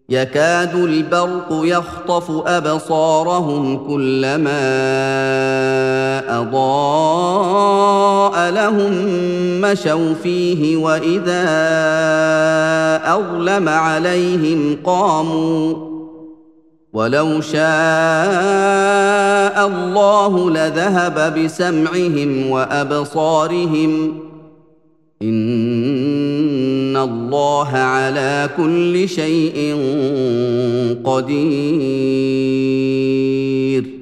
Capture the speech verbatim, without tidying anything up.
يكاد البرق يخطف أبصارهم كلما أضاء لهم مشوا فيه وإذا أظلم عليهم قاموا ولو شاء الله لذهب بسمعهم وأبصارهم إن الله على كل شيء قدير